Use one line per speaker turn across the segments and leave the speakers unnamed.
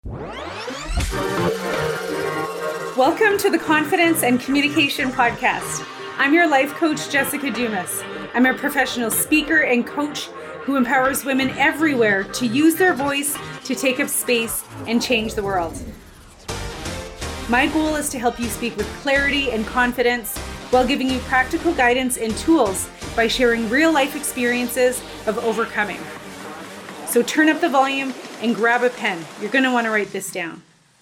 Welcome to the Confidence and Communication Podcast. I'm your life coach, Jessica Dumas. I'm a professional speaker and coach who empowers women everywhere to use their voice to take up space and change the world. My goal is to help you speak with clarity and confidence while giving you practical guidance and tools by sharing real life experiences of overcoming. So turn up the volume and grab a pen. You're going to want to write this down.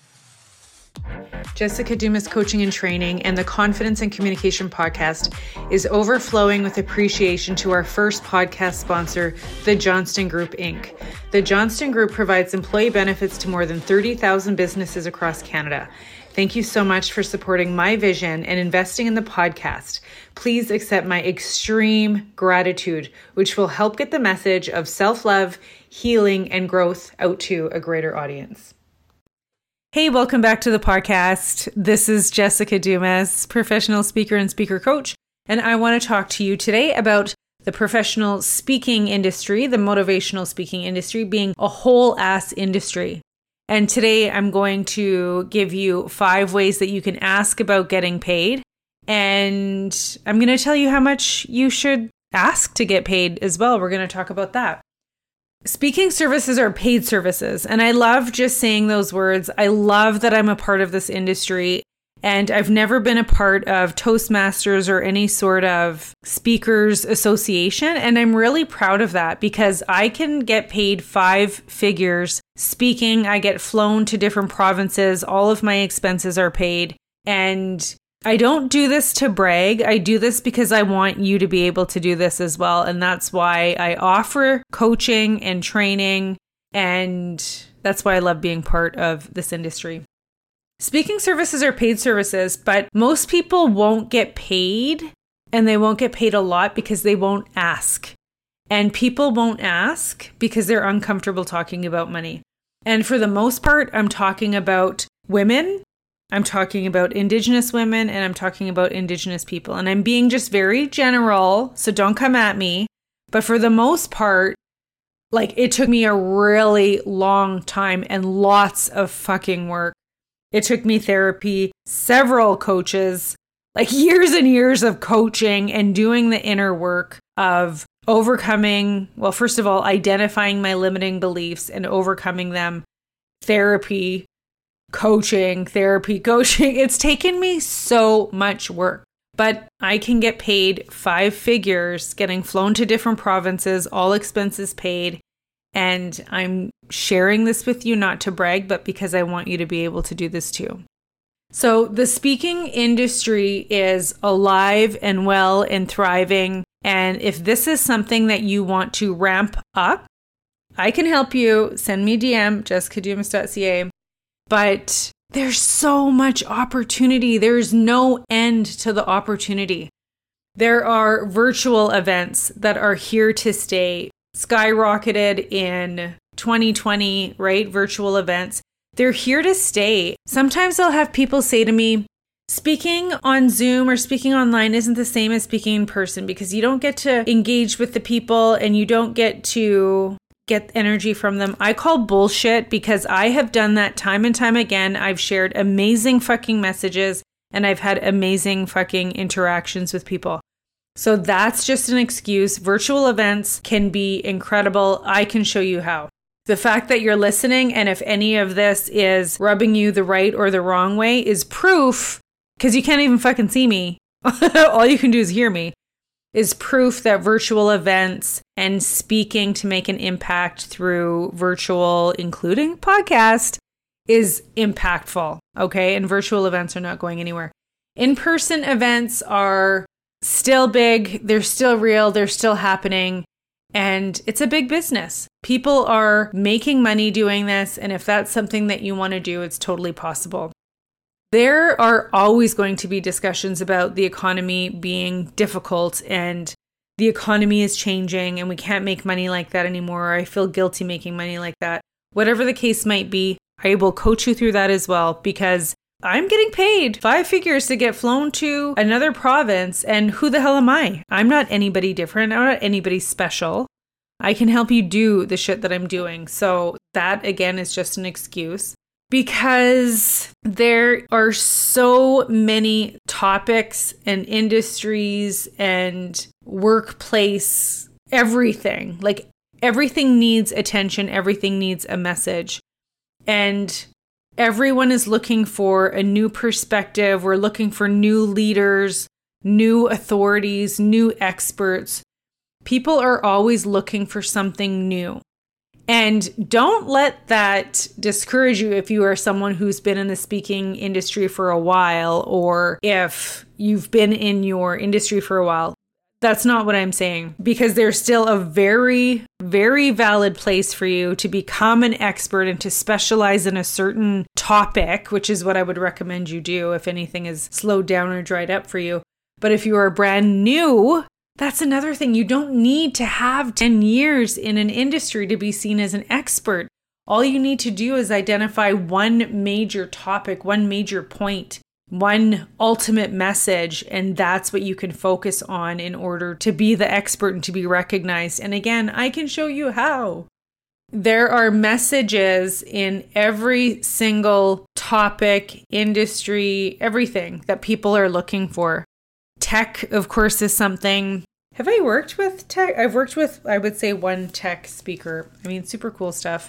Jessica Dumas Coaching and Training and the Confidence and Communication Podcast is overflowing with appreciation to our first podcast sponsor, the Johnston Group, Inc. The Johnston Group provides employee benefits to more than 30,000 businesses across Canada. Thank you so much for supporting my vision and investing in the podcast. Please accept my extreme gratitude, which will help get the message of self-love, healing, and growth out to a greater audience. Hey, welcome back to the podcast. This is Jessica Dumas, professional speaker and speaker coach, and I want to talk to you today about the professional speaking industry, the motivational speaking industry being a whole ass industry. And today I'm going to give you 5 ways that you can ask about getting paid, and I'm going to tell you how much you should ask to get paid as well. We're going to talk about that. Speaking services are paid services, and I love just saying those words. I love that I'm a part of this industry, and I've never been a part of Toastmasters or any sort of speakers association, and I'm really proud of that because I can get paid 5 figures speaking. I get flown to different provinces. All of my expenses are paid, and I don't do this to brag. I do this because I want you to be able to do this as well. And that's why I offer coaching and training. And that's why I love being part of this industry. Speaking services are paid services, but most people won't get paid, and they won't get paid a lot because they won't ask. And people won't ask because they're uncomfortable talking about money. And for the most part, I'm talking about women. I'm talking about Indigenous women, and I'm talking about Indigenous people. And I'm being just very general, so don't come at me. But for the most part, it took me a really long time and lots of fucking work. It took me therapy, several coaches, years and years of coaching and doing the inner work of overcoming, well, first of all, identifying my limiting beliefs and overcoming them, therapy, coaching. It's taken me so much work, but I can get paid 5 figures, getting flown to different provinces, all expenses paid. And I'm sharing this with you not to brag, but because I want you to be able to do this too. So the speaking industry is alive and well and thriving. And if this is something that you want to ramp up, I can help you. Send me DM, jessicadumas.ca. But there's so much opportunity. There's no end to the opportunity. There are virtual events that are here to stay, skyrocketed in 2020, right? Virtual events. They're here to stay. Sometimes I'll have people say to me, speaking on Zoom or speaking online isn't the same as speaking in person because you don't get to engage with the people and you don't get to get energy from them. I call bullshit because I have done that time and time again. I've shared amazing fucking messages and I've had amazing fucking interactions with people. So that's just an excuse. Virtual events can be incredible. I can show you how. The fact that you're listening, and if any of this is rubbing you the right or the wrong way, is proof, because you can't even fucking see me. All you can do is hear me. Is proof that virtual events and speaking to make an impact through virtual, including podcast, is impactful, okay? And virtual events are not going anywhere. In-person events are still big, they're still real, they're still happening, and it's a big business. People are making money doing this, and if that's something that you want to do, it's totally possible. There are always going to be discussions about the economy being difficult and the economy is changing and we can't make money like that anymore. Or I feel guilty making money like that. Whatever the case might be, I will coach you through that as well because I'm getting paid 5 figures to get flown to another province. And who the hell am I? I'm not anybody different. I'm not anybody special. I can help you do the shit that I'm doing. So that again is just an excuse. because there are so many topics and industries and workplace, everything. Like everything needs attention, everything needs a message. And everyone is looking for a new perspective. We're looking for new leaders, new authorities, new experts. People are always looking for something new. And don't let that discourage you if you are someone who's been in the speaking industry for a while, or if you've been in your industry for a while. That's not what I'm saying, because there's still a very, very valid place for you to become an expert and to specialize in a certain topic, which is what I would recommend you do if anything is slowed down or dried up for you. But if you are brand new, that's another thing. You don't need to have 10 years in an industry to be seen as an expert. All you need to do is identify one major topic, one major point, one ultimate message, and that's what you can focus on in order to be the expert and to be recognized. And again, I can show you how. There are messages in every single topic, industry, everything that people are looking for. Tech, of course, is something. Have I worked with tech? I've worked with, I would say, one tech speaker. I mean, super cool stuff.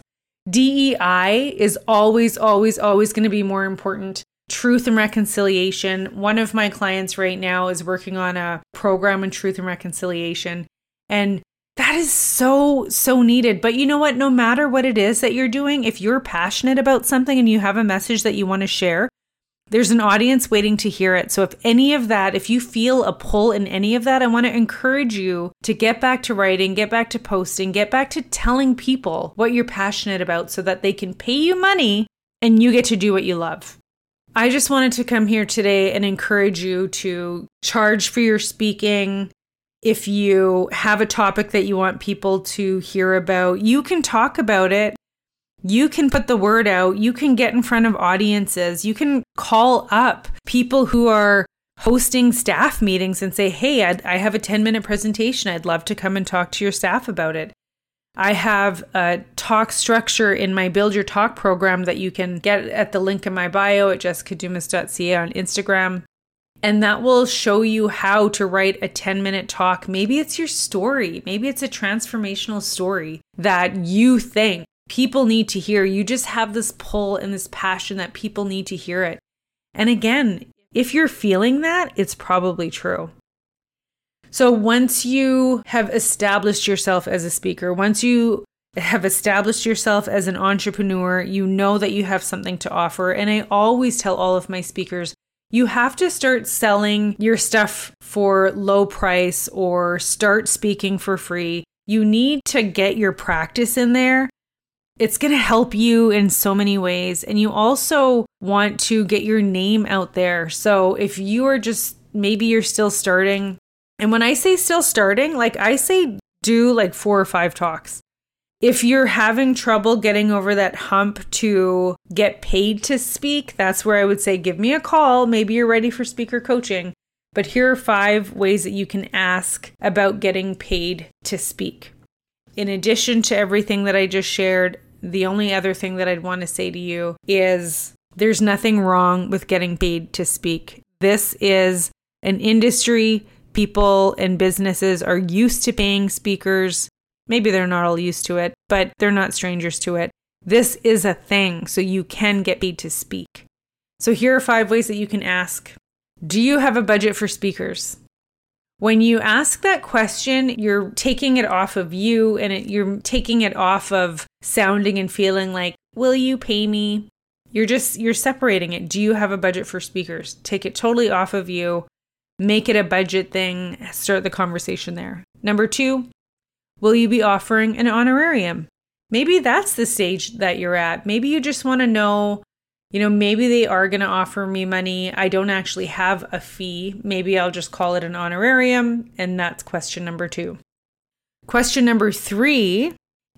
DEI is always, always, always going to be more important. Truth and reconciliation. One of my clients right now is working on a program in truth and reconciliation. And that is so, so needed. But you know what? No matter what it is that you're doing, if you're passionate about something and you have a message that you want to share, there's an audience waiting to hear it. So if you feel a pull in any of that, I want to encourage you to get back to writing, get back to posting, get back to telling people what you're passionate about so that they can pay you money and you get to do what you love. I just wanted to come here today and encourage you to charge for your speaking. If you have a topic that you want people to hear about, you can talk about it. You can put the word out. You can get in front of audiences. You can call up people who are hosting staff meetings and say, hey, I have a 10-minute presentation. I'd love to come and talk to your staff about it. I have a talk structure in my Build Your Talk program that you can get at the link in my bio at jessicadumas.ca on Instagram. And that will show you how to write a 10-minute talk. Maybe it's your story. Maybe it's a transformational story that you think people need to hear. You just have this pull and this passion that people need to hear it. And again, if you're feeling that, it's probably true. So once you have established yourself as a speaker, once you have established yourself as an entrepreneur, you know that you have something to offer. And I always tell all of my speakers, you have to start selling your stuff for low price or start speaking for free. You need to get your practice in there. It's going to help you in so many ways. And you also want to get your name out there. So if you are maybe you're still starting. And when I say still starting, I say do 4 or 5 talks. If you're having trouble getting over that hump to get paid to speak, that's where I would say, give me a call. Maybe you're ready for speaker coaching. But here are 5 ways that you can ask about getting paid to speak. In addition to everything that I just shared, the only other thing that I'd want to say to you is there's nothing wrong with getting paid to speak. This is an industry. People and businesses are used to paying speakers. Maybe they're not all used to it, but they're not strangers to it. This is a thing, so you can get paid to speak. So here are 5 ways that you can ask. Do you have a budget for speakers? When you ask that question, you're taking it off of you and you're taking it off of sounding and feeling like, will you pay me? You're separating it. Do you have a budget for speakers? Take it totally off of you. Make it a budget thing. Start the conversation there. Number 2, will you be offering an honorarium? Maybe that's the stage that you're at. Maybe you just want to know, maybe they are going to offer me money. I don't actually have a fee. Maybe I'll just call it an honorarium. And that's question number 2. Question number 3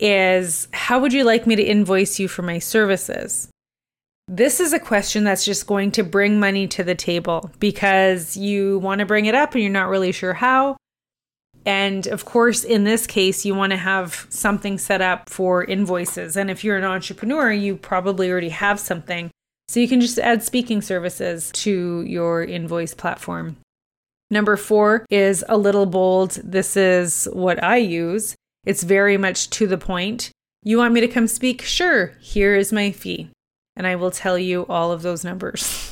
is, how would you like me to invoice you for my services? This is a question that's just going to bring money to the table because you want to bring it up and you're not really sure how. And of course, in this case, you want to have something set up for invoices. And if you're an entrepreneur, you probably already have something. So you can just add speaking services to your invoice platform. Number 4 is a little bold. This is what I use. It's very much to the point. You want me to come speak? Sure, here is my fee. And I will tell you all of those numbers.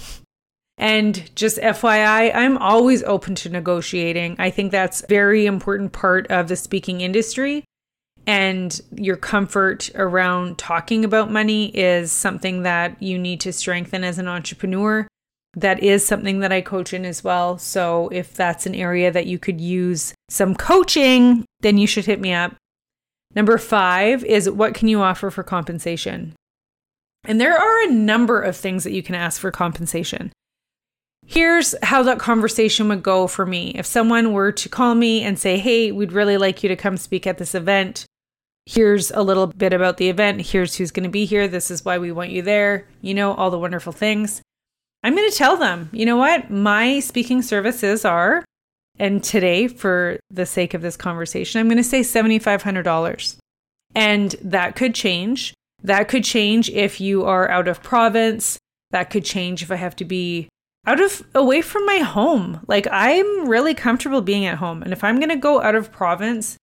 And just FYI, I'm always open to negotiating. I think that's a very important part of the speaking industry. And your comfort around talking about money is something that you need to strengthen as an entrepreneur. That is something that I coach in as well. So if that's an area that you could use some coaching, then you should hit me up. Number 5 is, what can you offer for compensation? And there are a number of things that you can ask for compensation. Here's how that conversation would go for me. If someone were to call me and say, hey, we'd really like you to come speak at this event. Here's a little bit about the event. Here's who's going to be here. This is why we want you there. You know, all the wonderful things. I'm going to tell them, you know what? My speaking services are, and today, for the sake of this conversation, I'm going to say $7,500. And that could change. That could change if you are out of province. That could change if I have to be away from my home. Like, I'm really comfortable being at home. And if I'm going to go out of province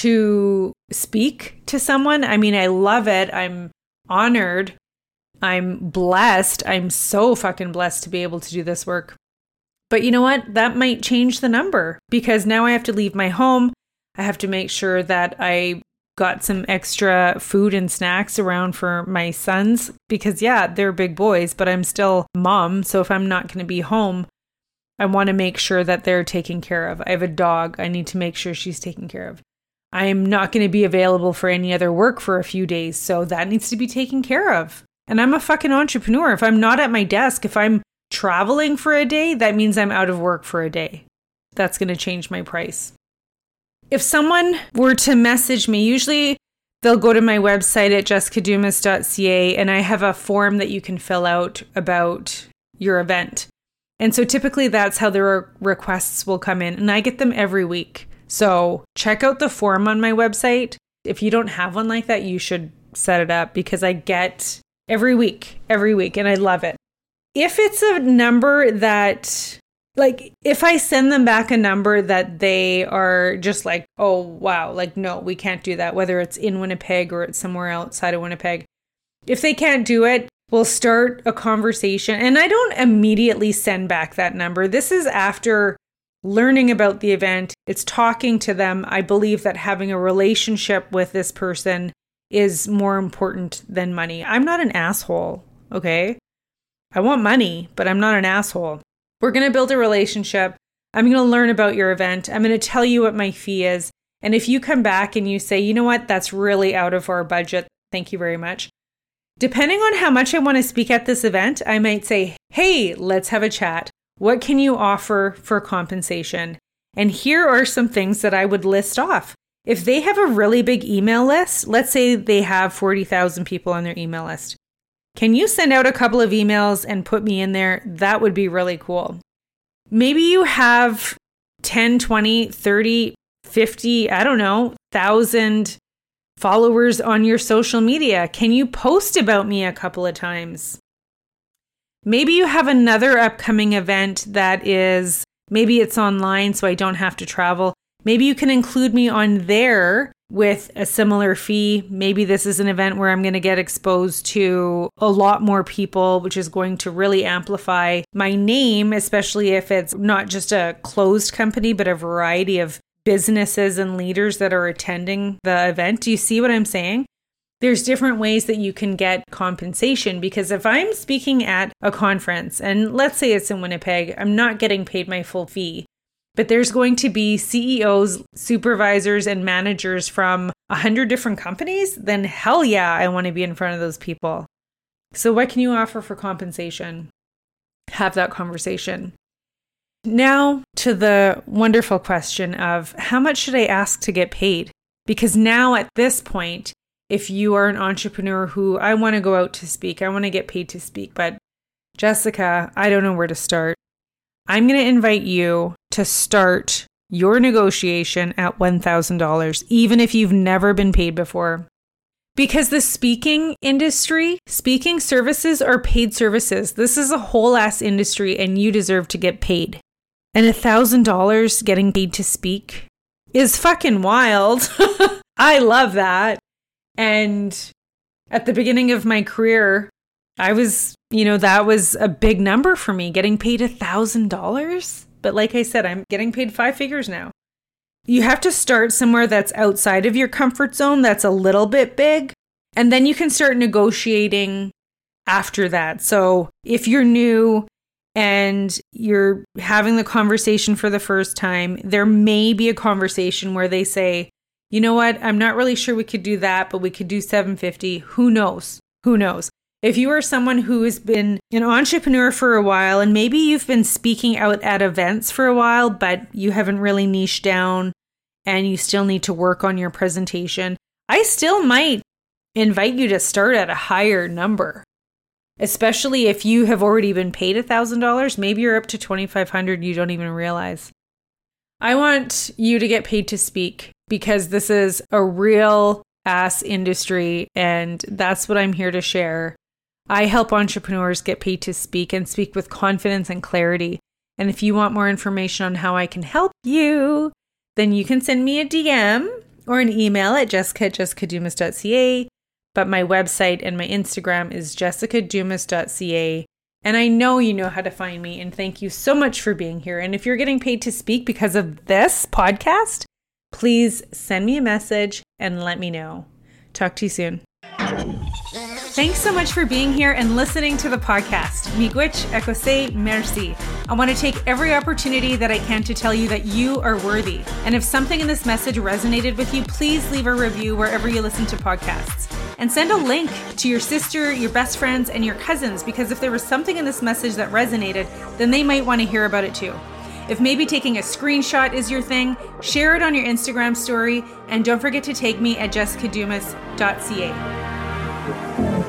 to speak to someone, I mean, I love it. I'm honored. I'm blessed. I'm so fucking blessed to be able to do this work. But you know what? That might change the number, because now I have to leave my home. I have to make sure that I got some extra food and snacks around for my sons, because yeah, they're big boys, but I'm still mom. So if I'm not going to be home, I want to make sure that they're taken care of. I have a dog. I need to make sure she's taken care of. I'm not going to be available for any other work for a few days. So that needs to be taken care of. And I'm a fucking entrepreneur. If I'm not at my desk, if I'm traveling for a day, that means I'm out of work for a day. That's going to change my price. If someone were to message me, usually they'll go to my website at jessicadumas.ca, and I have a form that you can fill out about your event. And so typically that's how the requests will come in, and I get them every week. So check out the form on my website. If you don't have one like that, you should set it up, because I get every week, and I love it. If it's a number that, like, if I send them back a number that they are just like, oh, wow, like, no, we can't do that, whether it's in Winnipeg or it's somewhere outside of Winnipeg. If they can't do it, we'll start a conversation. And I don't immediately send back that number. This is after learning about the event. It's talking to them. I believe that having a relationship with this person is more important than money. I'm not an asshole, okay? I want money, but I'm not an asshole. We're going to build a relationship. I'm going to learn about your event. I'm going to tell you what my fee is. And if you come back and you say, you know what, that's really out of our budget, thank you very much. Depending on how much I want to speak at this event, I might say, hey, let's have a chat. What can you offer for compensation? And here are some things that I would list off. If they have a really big email list, let's say they have 40,000 people on their email list. Can you send out a couple of emails and put me in there? That would be really cool. Maybe you have 10, 20, 30, 50, I don't know, 1,000 followers on your social media. Can you post about me a couple of times? Maybe you have another upcoming event that is, maybe it's online so I don't have to travel. Maybe you can include me on there with a similar fee. Maybe this is an event where I'm going to get exposed to a lot more people, which is going to really amplify my name, especially if it's not just a closed company, but a variety of businesses and leaders that are attending the event. Do you see what I'm saying? There's different ways that you can get compensation, because if I'm speaking at a conference, and let's say it's in Winnipeg, I'm not getting paid my full fee. But there's going to be CEOs, supervisors, and managers from 100 different companies, then hell yeah, I want to be in front of those people. So what can you offer for compensation? Have that conversation. Now to the wonderful question of how much should I ask to get paid? Because now at this point, if you are an entrepreneur who, I want to go out to speak, I want to get paid to speak, but Jessica, I don't know where to start. I'm going to invite you to start your negotiation at $1,000, even if you've never been paid before. Because the speaking industry, speaking services are paid services. This is a whole ass industry and you deserve to get paid. And $1,000 getting paid to speak is fucking wild. I love that. And at the beginning of my career, I was, that was a big number for me, getting paid $1,000. But like I said, I'm getting paid 5 figures now. You have to start somewhere that's outside of your comfort zone, that's a little bit big, and then you can start negotiating after that. So if you're new and you're having the conversation for the first time, there may be a conversation where they say, you know what, I'm not really sure we could do that, but we could do $750. Who knows? Who knows? If you are someone who has been an entrepreneur for a while and maybe you've been speaking out at events for a while, but you haven't really niched down and you still need to work on your presentation, I still might invite you to start at a higher number, especially if you have already been paid $1,000. Maybe you're up to $2,500. You don't even realize. I want you to get paid to speak because this is a real ass industry and that's what I'm here to share. I help entrepreneurs get paid to speak and speak with confidence and clarity. And if you want more information on how I can help you, then you can send me a DM or an email at jessica@jessicadumas.ca. But my website and my Instagram is jessicadumas.ca. And I know you know how to find me. And thank you so much for being here. And if you're getting paid to speak because of this podcast, please send me a message and let me know. Talk to you soon. Thanks so much for being here and listening to the podcast. Miigwech ekose merci. I want to take every opportunity that I can to tell you that you are worthy. And if something in this message resonated with you, please leave a review wherever you listen to podcasts. And send a link to your sister, your best friends, and your cousins, because if there was something in this message that resonated, then they might want to hear about it too. If maybe taking a screenshot is your thing, share it on your Instagram story, and don't forget to tag me at jessicadumas.ca.